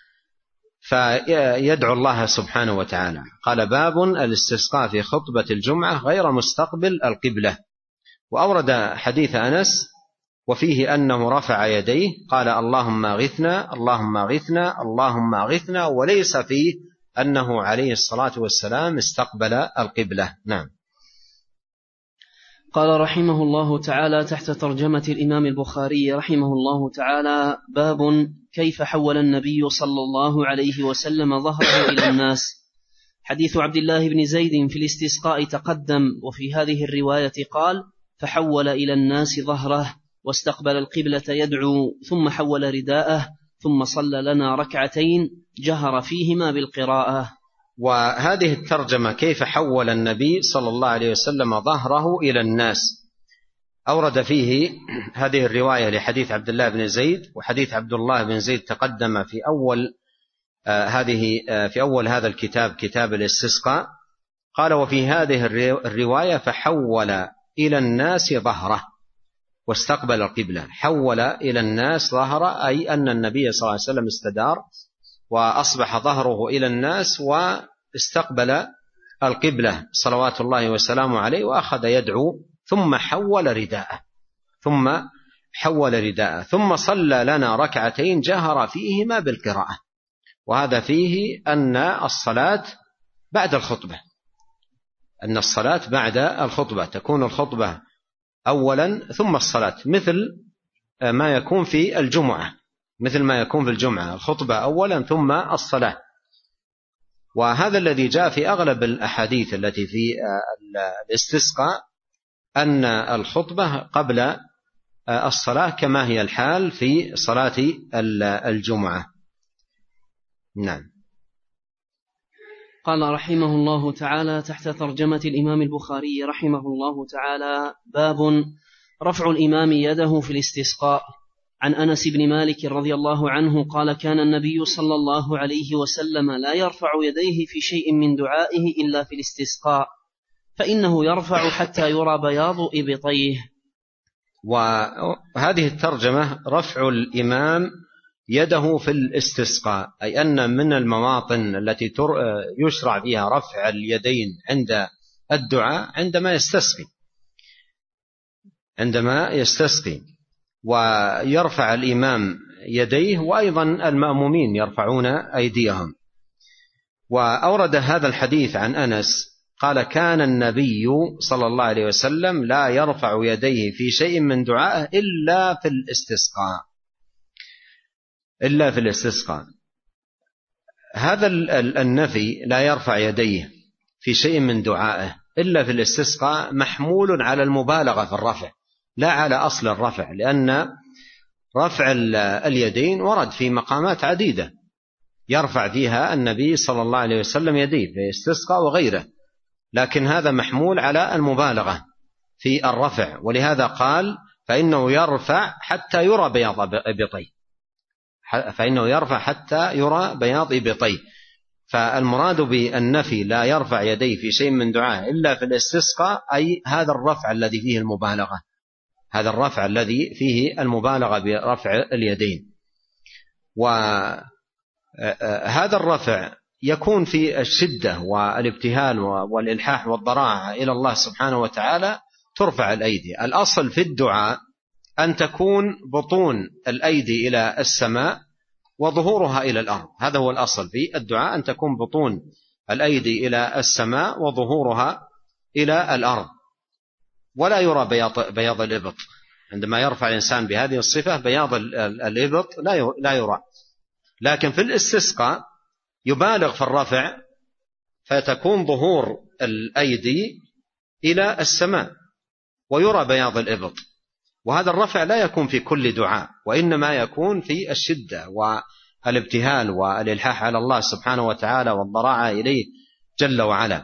فيدعو الله سبحانه وتعالى. قال: باب الاستسقاء في خطبة الجمعة غير مستقبل القبلة. وأورد حديث أنس وفيه أنه رفع يديه قال: اللهم أغثنا اللهم أغثنا اللهم أغثنا، وليس فيه أنه عليه الصلاة والسلام استقبل القبلة. نعم. قال رحمه الله تعالى تحت ترجمة الإمام البخاري رحمه الله تعالى: باب كيف حول النبي صلى الله عليه وسلم ظهره إلى الناس. حديث عبد الله بن زيد في الاستسقاء تقدم، وفي هذه الرواية قال: فحول إلى الناس ظهره واستقبل القبلة يدعو، ثم حول رداءه، ثم صلى لنا ركعتين جهر فيهما بالقراءة. وهذه الترجمة كيف حول النبي صلى الله عليه وسلم ظهره إلى الناس أورد فيه هذه الرواية لحديث عبد الله بن زيد، وحديث عبد الله بن زيد تقدم في أول آه هذه آه في أول هذا الكتاب، كتاب الاستسقاء. قال: وفي هذه الرواية فحول إلى الناس ظهره واستقبل القبلة. حول إلى الناس ظهره أي أن النبي صلى الله عليه وسلم استدار وأصبح ظهره إلى الناس واستقبل القبلة صلوات الله وسلامه عليه، وأخذ يدعو، ثم حول رداءه ثم حول رداءه ثم صلى لنا ركعتين جهر فيهما بالقراءة. وهذا فيه أن الصلاة بعد الخطبة أن الصلاة بعد الخطبة تكون الخطبة أولا ثم الصلاة، مثل ما يكون في الجمعة مثل ما يكون في الجمعة الخطبة أولا ثم الصلاة. وهذا الذي جاء في أغلب الأحاديث التي في الاستسقاء أن الخطبة قبل الصلاة كما هي الحال في صلاة الجمعة. نعم. قال رحمه الله تعالى تحت ترجمة الإمام البخاري رحمه الله تعالى: باب رفع الإمام يده في الاستسقاء. عن أنس بن مالك رضي الله عنه قال: كان النبي صلى الله عليه وسلم لا يرفع يديه في شيء من دعائه إلا في الاستسقاء، فإنه يرفع حتى يرى بياض إبطيه. وهذه الترجمة رفع الإمام يده في الاستسقاء، أي أن من المواطن التي يشرع فيها رفع اليدين عند الدعاء عندما يستسقي عندما يستسقي ويرفع الإمام يديه، وأيضا المأمومين يرفعون أيديهم. وأورد هذا الحديث عن أنس قال كان النبي صلى الله عليه وسلم لا يرفع يديه في شيء من دعائه إلا في الاستسقاء إلا في الاستسقاء. هذا النفي لا يرفع يديه في شيء من دعائه إلا في الاستسقاء محمول على المبالغة في الرفع لا على أصل الرفع، لأن رفع اليدين ورد في مقامات عديدة يرفع فيها النبي صلى الله عليه وسلم يديه في استسقاء وغيره، لكن هذا محمول على المبالغة في الرفع، ولهذا قال فإنه يرفع حتى يرى بياض إبطيه، فإنه يرفع حتى يرى بياض إبطيه. فالمراد بالنفي لا يرفع يديه في شيء من دعائه إلا في الاستسقاء أي هذا الرفع الذي فيه المبالغة، هذا الرفع الذي فيه المبالغة برفع اليدين. وهذا الرفع يكون في الشدة والابتهال والإلحاح والضراعة إلى الله سبحانه وتعالى ترفع الأيدي. الأصل في الدعاء أن تكون بطون الأيدي إلى السماء وظهورها إلى الأرض، هذا هو الأصل في الدعاء، أن تكون بطون الأيدي إلى السماء وظهورها إلى الأرض، ولا يرى بياض, بياض الإبط. عندما يرفع الإنسان بهذه الصفة بياض الإبط لا يرى. لكن في الاستسقاء يبالغ في الرفع فتكون ظهور الأيدي إلى السماء ويرى بياض الإبط، وهذا الرفع لا يكون في كل دعاء، وإنما يكون في الشدة والابتهال والإلحاح على الله سبحانه وتعالى والضراعة إليه جل وعلا.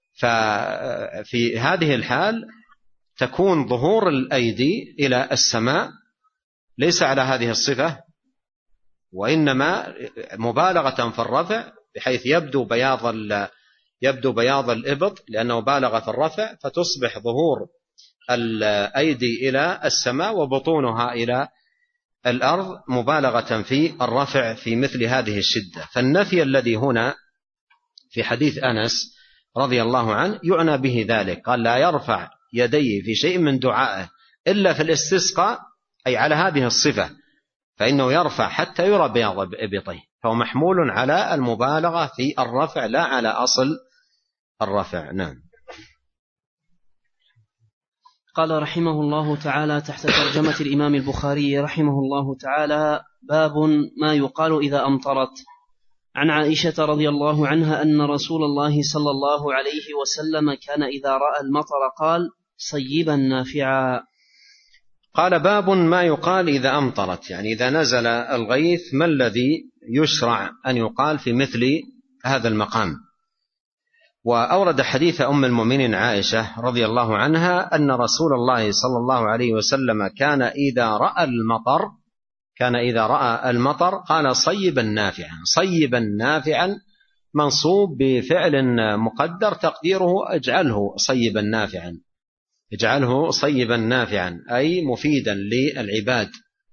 ففي هذه الحال تكون ظهور الأيدي إلى السماء ليس على هذه الصفة، وإنما مبالغة في الرفع بحيث يبدو بياض يبدو بياض الإبط لأنه بالغ في الرفع، فتصبح ظهور الأيدي إلى السماء وبطونها إلى الأرض مبالغة في الرفع في مثل هذه الشدة. فالنفي الذي هنا في حديث أنس رضي الله عنه يعنى به ذلك، قال لا يرفع يديه في شيء من دعائه إلا في الاستسقاء، أي على هذه الصفة، فإنه يرفع حتى يرى بياض إبطيه، فهو محمول على المبالغة في الرفع لا على أصل الرفع. نعم. قال رحمه الله تعالى تحت ترجمة الإمام البخاري رحمه الله تعالى: باب ما يقال إذا أمطرت. عن عائشة رضي الله عنها أن رسول الله صلى الله عليه وسلم كان إذا رأى المطر قال: صيبا نافعا. قال باب ما يقال إذا أمطرت، يعني إذا نزل الغيث ما الذي يشرع أن يقال في مثل هذا المقام. وأورد حديث أم المؤمنين عائشة رضي الله عنها أن رسول الله صلى الله عليه وسلم كان إذا رأى المطر كان إذا رأى المطر قال صيبا نافعا. صيبا نافعا منصوب بفعل مقدر تقديره اجعله صيبا نافعا، اجعله صيبا نافعا أي مفيدا للعباد،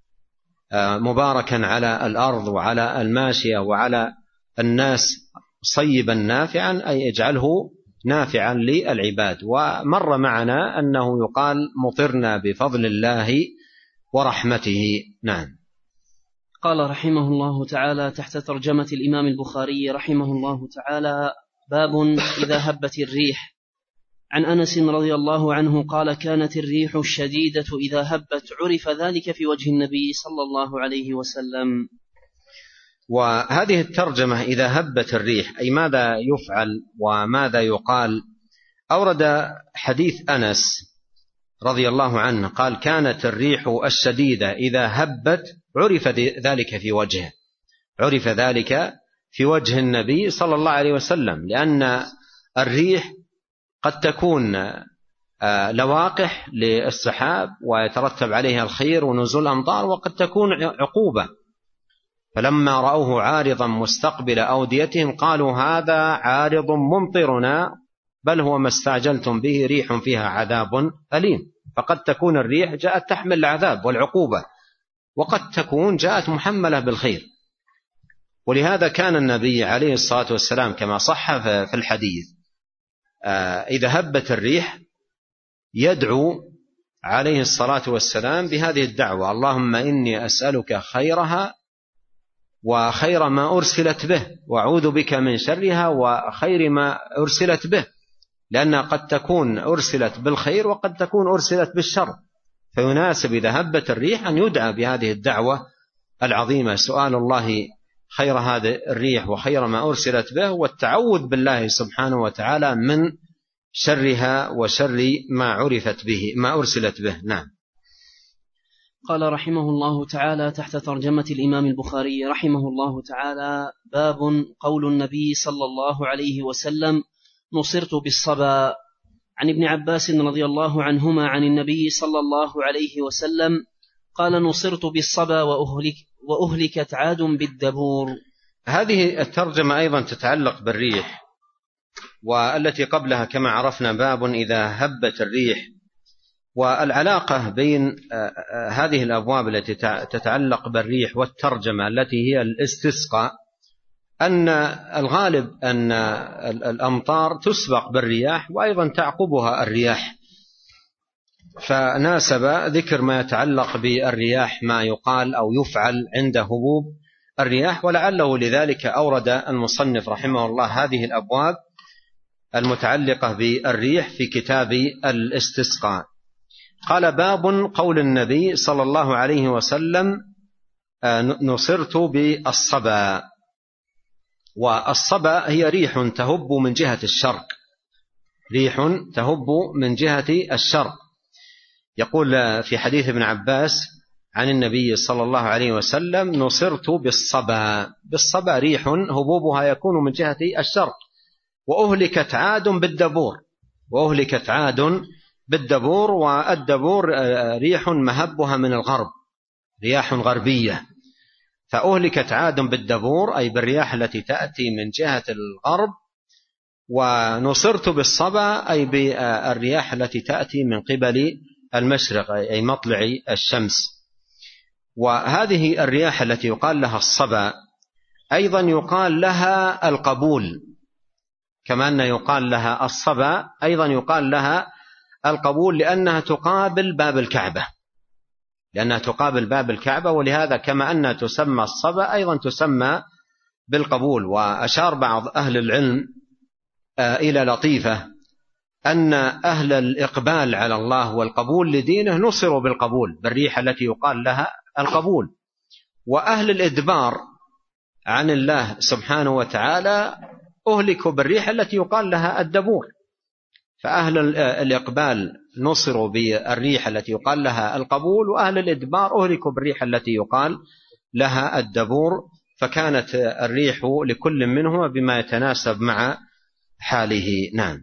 مباركا على الأرض وعلى الماشية وعلى الناس. صيبا نافعا أي اجعله نافعا للعباد. ومر معنا أنه يقال مطرنا بفضل الله ورحمته. نعم. قال رحمه الله تعالى تحت ترجمة الإمام البخاري رحمه الله تعالى: باب إذا هبت الريح. عن أنس رضي الله عنه قال: كانت الريح الشديدة إذا هبت عرف ذلك في وجه النبي صلى الله عليه وسلم. وهذه الترجمة إذا هبت الريح أي ماذا يفعل وماذا يقال. أورد حديث أنس رضي الله عنه قال: كانت الريح الشديدة إذا هبت عرف ذلك في وجهه عرف ذلك في وجه النبي صلى الله عليه وسلم، لأن الريح قد تكون لواقح للسحاب ويترتب عليها الخير ونزول أمطار، وقد تكون عقوبة. فلما رأوه عارضا مستقبل أوديتهم قالوا هذا عارض ممطرنا بل هو ما استعجلتم به ريح فيها عذاب أليم. فقد تكون الريح جاءت تحمل العذاب والعقوبة، وقد تكون جاءت محملة بالخير. ولهذا كان النبي عليه الصلاة والسلام كما صح في الحديث إذا هبت الريح يدعو عليه الصلاة والسلام بهذه الدعوة: اللهم إني أسألك خيرها وخير ما أرسلت به، وأعوذ بك من شرها وخير ما أرسلت به. لأنها قد تكون أرسلت بالخير وقد تكون أرسلت بالشر، فيناسب إذا هبت الريح أن يدعى بهذه الدعوة العظيمة، سؤال الله خير هذه الريح وخير ما أرسلت به، والتعوذ بالله سبحانه وتعالى من شرها وشر ما عرفت به ما أرسلت به. نعم. قال رحمه الله تعالى تحت ترجمة الإمام البخاري رحمه الله تعالى: باب قول النبي صلى الله عليه وسلم: نصرت بالصبا. عن ابن عباس رضي الله عنهما عن النبي صلى الله عليه وسلم قال: نصرت بالصبا وأهلك وأهلكت عاد بالدبور. هذه الترجمة أيضا تتعلق بالريح، والتي قبلها كما عرفنا باب إذا هبت الريح. والعلاقة بين هذه الأبواب التي تتعلق بالريح والترجمة التي هي الاستسقاء أن الغالب أن الأمطار تسبق بالرياح وأيضا تعقبها الرياح، فناسب ذكر ما يتعلق بالرياح ما يقال أو يفعل عند هبوب الرياح، ولعله لذلك أورد المصنف رحمه الله هذه الأبواب المتعلقة بالريح في كتاب الاستسقاء. قال: باب قول النبي صلى الله عليه وسلم: نصرت بالصبا. والصبا هي ريح تهب من جهة الشرق، ريح تهب من جهة الشرق. يقول في حديث ابن عباس عن النبي صلى الله عليه وسلم: نصرت بالصبا. بالصبا ريح هبوبها يكون من جهة الشرق. وأهلكت عاد بالدبور. وأهلكت عاد بالدبور. والدبور ريح مهبها من الغرب، رياح غربية. فأهلكت عاد بالدبور أي بالرياح التي تأتي من جهة الغرب. ونصرت بالصبا أي بالرياح التي تأتي من قبل المشرق أي مطلع الشمس. وهذه الرياح التي يقال لها الصبا أيضا يقال لها القبول، كما أن يقال لها الصبا أيضا يقال لها القبول، لأنها تقابل باب الكعبة، لأنها تقابل باب الكعبة، ولهذا كما أنها تسمى الصبا أيضا تسمى بالقبول. وأشار بعض أهل العلم إلى لطيفة أن أهل الإقبال على الله والقبول لدينه نصروا بالقبول بالريح التي يقال لها القبول، وأهل الإدبار عن الله سبحانه وتعالى أهلكوا بالريح التي يقال لها الدبور. فأهل الإقبال نصروا بالريح التي يقال لها القبول، وأهل الإدبار أهلكوا بالريح التي يقال لها الدبور، فكانت الريح لكل منهما بما يتناسب مع حاله. نعم.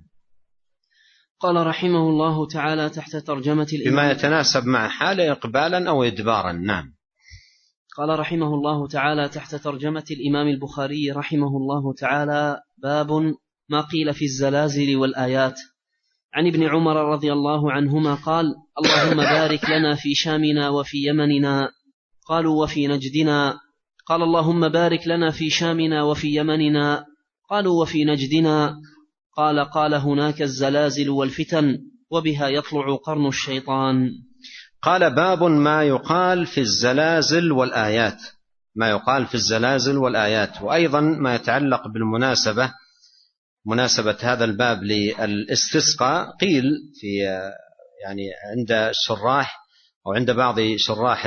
قال رحمه الله تعالى تحت ترجمة الإمام بما يتناسب مع حاله إقبالا أو إدبارا. نعم. قال رحمه الله تعالى تحت ترجمة الإمام البخاري رحمه الله تعالى: باب ما قيل في الزلازل والآيات. عن ابن عمر رضي الله عنهما قال: اللهم بارك لنا في شامنا وفي يمننا. قالوا: وفي نجدنا. قال: اللهم بارك لنا في شامنا وفي يمننا. قالوا: وفي نجدنا. قال: قال: هناك الزلازل والفتن وبها يطلع قرن الشيطان. قال: باب ما يقال في الزلازل والآيات. ما يقال في الزلازل والآيات. وأيضا ما يتعلق بالمناسبة، مناسبة هذا الباب للاستسقاء، قيل في يعني عند الشراح أو عند بعض شراح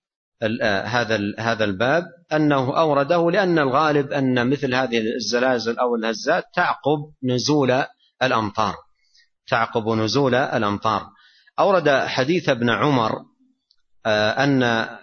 هذا هذا الباب أنه أورده لأن الغالب أن مثل هذه الزلازل أو الهزات تعقب نزول الأمطار، تعقب نزول الأمطار. أورد حديث ابن عمر أن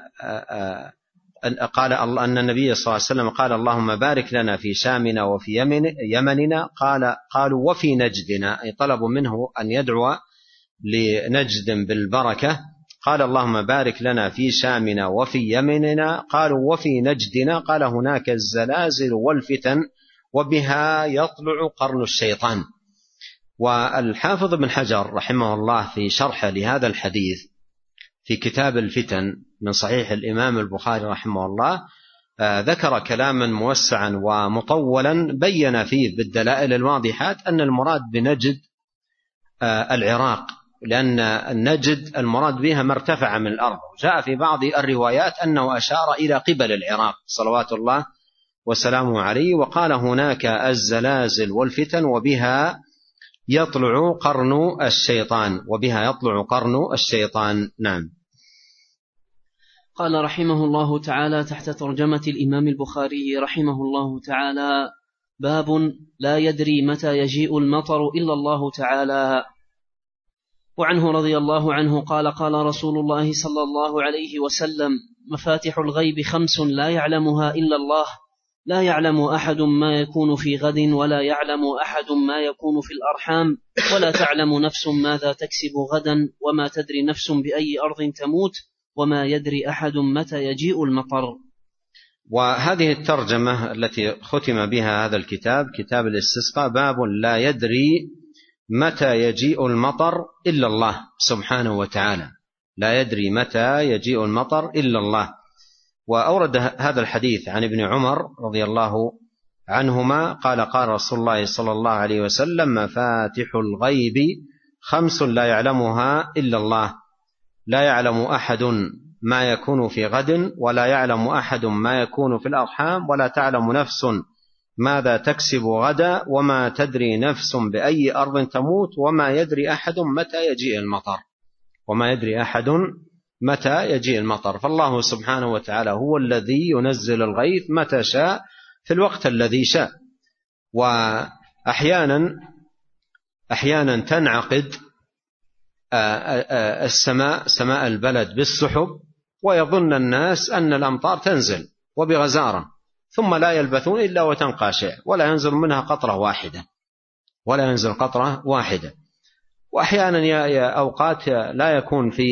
قال أن النبي صلى الله عليه وسلم قال: اللهم بارك لنا في شامنا وفي يمننا. قال قالوا: وفي نجدنا، أي طلبوا منه أن يدعو لنجد بالبركة. قال: اللهم بارك لنا في شامنا وفي يمننا. قالوا: وفي نجدنا. قال: هناك الزلازل والفتن وبها يطلع قرن الشيطان. والحافظ ابن حجر رحمه الله في شرحه لهذا الحديث في كتاب الفتن من صحيح الإمام البخاري رحمه الله ذكر كلاما موسعا ومطولا بين فيه بالدلائل الواضحات أن المراد بنجد العراق، لأن النجد المراد بها ما ارتفع من الأرض. جاء في بعض الروايات أنه أشار إلى قبل العراق صلوات الله وسلامه عليه، وقال: هناك الزلازل والفتن وبها يطلع قرن الشيطان وبها يطلع قرن الشيطان. نعم. قال رحمه الله تعالى تحت ترجمة الإمام البخاري رحمه الله تعالى: باب لا يدري متى يجيء المطر إلا الله تعالى. وعنه رضي الله عنه قال: قال رسول الله صلى الله عليه وسلم: مفاتح الغيب خمس لا يعلمها إلا الله، لا يعلم أحد ما يكون في غد، ولا يعلم أحد ما يكون في الأرحام، ولا تعلم نفس ماذا تكسب غدا، وما تدري نفس بأي أرض تموت، وما يدري أحد متى يجيء المطر. وهذه الترجمة التي ختم بها هذا الكتاب، كتاب الاستسقاء، باب لا يدري متى يجيء المطر إلا الله سبحانه وتعالى، لا يدري متى يجيء المطر إلا الله. وأورد هذا الحديث عن ابن عمر رضي الله عنهما قال: قال رسول الله صلى الله عليه وسلم: مفاتح الغيب خمس لا يعلمها إلا الله، لا يعلم أحد ما يكون في غد، ولا يعلم أحد ما يكون في الأرحام، ولا تعلم نفس ماذا تكسب غدا، وما تدري نفس بأي أرض تموت، وما يدري أحد متى يجيء المطر وما يدري أحد متى يجيء المطر. فالله سبحانه وتعالى هو الذي ينزل الغيث متى شاء في الوقت الذي شاء. وأحيانا أحيانا تنعقد السماء سماء البلد بالسحب، ويظن الناس أن الأمطار تنزل وبغزارة، ثم لا يلبثون إلا وتنقاشع، ولا ينزل منها قطرة واحدة ولا ينزل قطرة واحدة. وأحيانا يا أوقات لا يكون في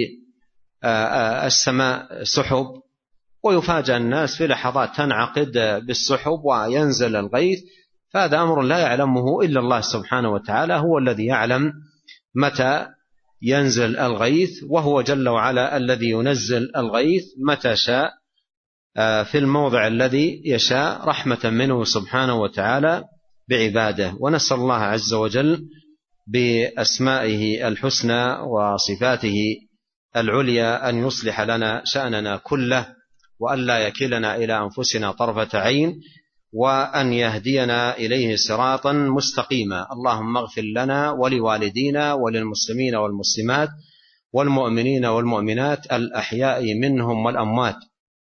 السماء سحب، ويفاجأ الناس في لحظات تنعقد بالسحب وينزل الغيث. فهذا أمر لا يعلمه إلا الله سبحانه وتعالى، هو الذي يعلم متى ينزل الغيث، وهو جل وعلا الذي ينزل الغيث متى شاء في الموضع الذي يشاء، رحمة منه سبحانه وتعالى بعباده. ونسأل الله عز وجل بأسمائه الحسنى وصفاته العليا أن يصلح لنا شأننا كله، وأن لا يكلنا إلى أنفسنا طرفة عين، وأن يهدينا إليه صراطا مستقيما. اللهم اغفر لنا ولوالدينا وللمسلمين والمسلمات والمؤمنين والمؤمنات الأحياء منهم والأموات.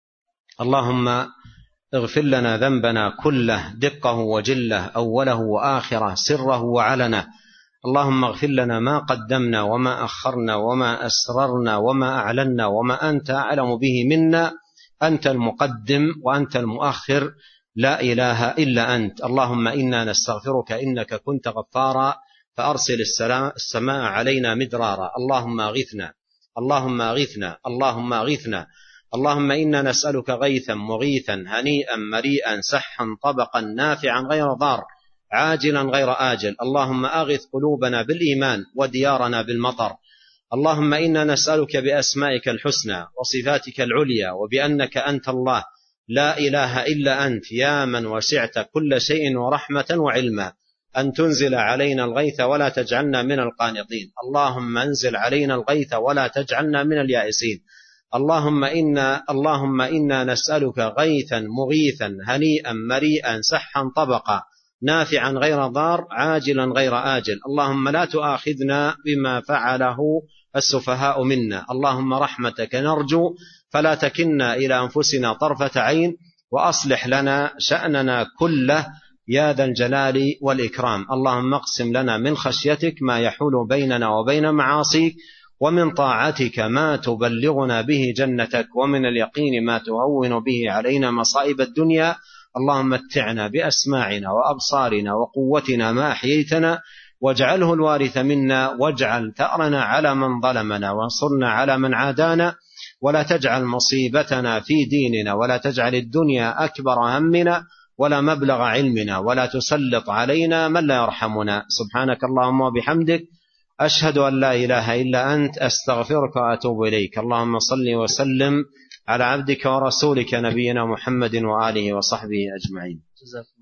اللهم اغفر لنا ذنبنا كله، دقه وجله، أوله وآخره، سره وعلنه. اللهم اغفر لنا ما قدمنا وما أخرنا وما أسررنا وما أعلنا وما أنت أعلم به منا. أنت المقدم وأنت المؤخر، لا إله إلا أنت. اللهم إنا نستغفرك إنك كنت غفارا، فأرسل السماء علينا مدرارا. اللهم أغثنا اللهم أغثنا اللهم أغثنا. اللهم إنا نسألك غيثا مغيثا هنيئا مريئا سحا طبقا نافعا غير ضار عاجلا غير آجل. اللهم أغث قلوبنا بالإيمان وديارنا بالمطر. اللهم إنا نسألك بأسمائك الحسنى وصفاتك العليا وبأنك أنت الله لا إله إلا أنت، يا من وسعت كل شيء ورحمة وعلما، أن تنزل علينا الغيث ولا تجعلنا من القانطين. اللهم انزل علينا الغيث ولا تجعلنا من اليائسين. اللهم إنا, اللهم إنا نسألك غيثا مغيثا هنيئا مريئا سحا طبقا نافعا غير ضار عاجلا غير آجل. اللهم لا تؤاخذنا بما فعله السفهاء منا. اللهم رحمتك نرجو فلا تكلنا إلى أنفسنا طرفة عين، وأصلح لنا شأننا كله يا ذا الجلال والإكرام. اللهم اقسم لنا من خشيتك ما يحول بيننا وبين معاصيك، ومن طاعتك ما تبلغنا به جنتك، ومن اليقين ما تهون به علينا مصائب الدنيا. اللهم متعنا بأسماعنا وأبصارنا وقوتنا ما أحييتنا، واجعله الوارث منا، واجعل ثأرنا على من ظلمنا، وانصرنا على من عادانا، ولا تجعل مصيبتنا في ديننا، ولا تجعل الدنيا أكبر همنا ولا مبلغ علمنا، ولا تسلط علينا من لا يرحمنا. سبحانك اللهم وبحمدك، أشهد أن لا إله إلا أنت، أستغفرك وأتوب إليك. اللهم صل وسلم على عبدك ورسولك نبينا محمد وآله وصحبه أجمعين.